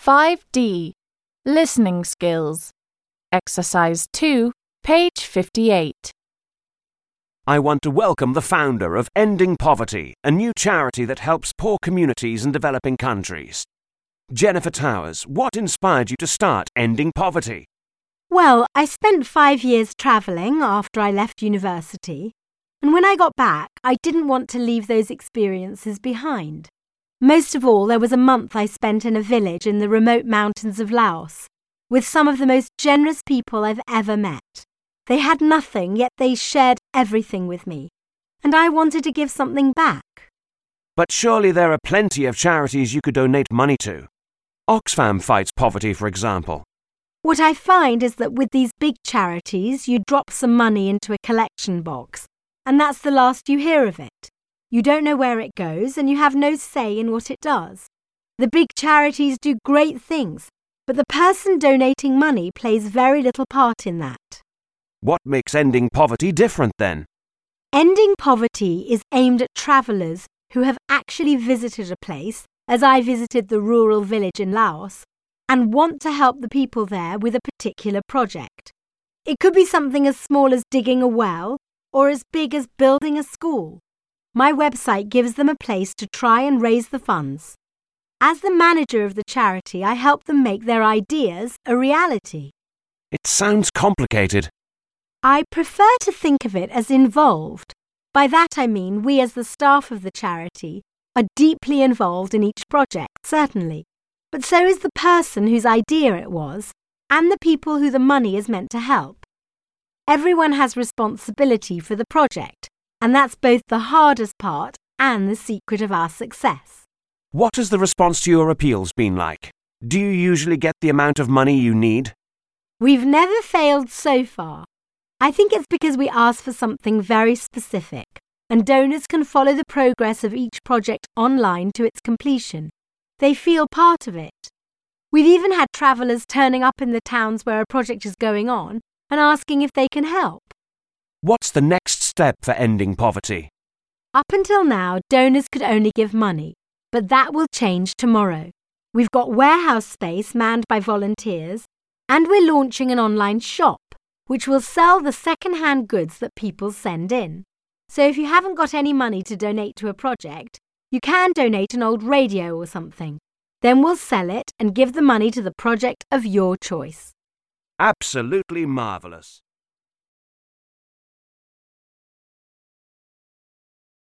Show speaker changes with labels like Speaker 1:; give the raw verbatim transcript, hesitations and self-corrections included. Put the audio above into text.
Speaker 1: five D. Listening Skills. Exercise two, page fifty-eight.
Speaker 2: I want to welcome the founder of Ending Poverty, a new charity that helps poor communities in developing countries. Jennifer Towers, what inspired you to start Ending Poverty?
Speaker 3: Well, I spent five years travelling after I left university, and when I got back, I didn't want to leave those experiences behind. Most of all, there was a month I spent in a village in the remote mountains of Laos, with some of the most generous people I've ever met. They had nothing, yet they shared everything with me, and I wanted to give something back.
Speaker 2: But surely there are plenty of charities you could donate money to. Oxfam fights poverty, for example.
Speaker 3: What I find is that with these big charities, you drop some money into a collection box, and that's the last you hear of it. You don't know where it goes, and you have no say in what it does. The big charities do great things, but the person donating money plays very little part in that.
Speaker 2: What makes Ending Poverty different then?
Speaker 3: Ending Poverty is aimed at travellers who have actually visited a place, as I visited the rural village in Laos, and want to help the people there with a particular project. It could be something as small as digging a well, or as big as building a school. My website gives them a place to try and raise the funds. As the manager of the charity, I help them make their ideas a reality.
Speaker 2: It sounds complicated.
Speaker 3: I prefer to think of it as involved. By that I mean we as the staff of the charity are deeply involved in each project, certainly. But so is the person whose idea it was, and the people who the money is meant to help. Everyone has responsibility for the project, and that's both the hardest part and the secret of our success.
Speaker 2: What has the response to your appeals been like? Do you usually get the amount of money you need?
Speaker 3: We've never failed so far. I think it's because we ask for something very specific, and donors can follow the progress of each project online to its completion. They feel part of it. We've even had travellers turning up in the towns where a project is going on and asking if they can help.
Speaker 2: What's the next step for Ending Poverty?
Speaker 3: Up until now, donors could only give money, but that will change tomorrow. We've got warehouse space manned by volunteers, and we're launching an online shop, which will sell the second-hand goods that people send in. So if you haven't got any money to donate to a project, you can donate an old radio or something. Then we'll sell it and give the money to the project of your choice.
Speaker 2: Absolutely marvellous.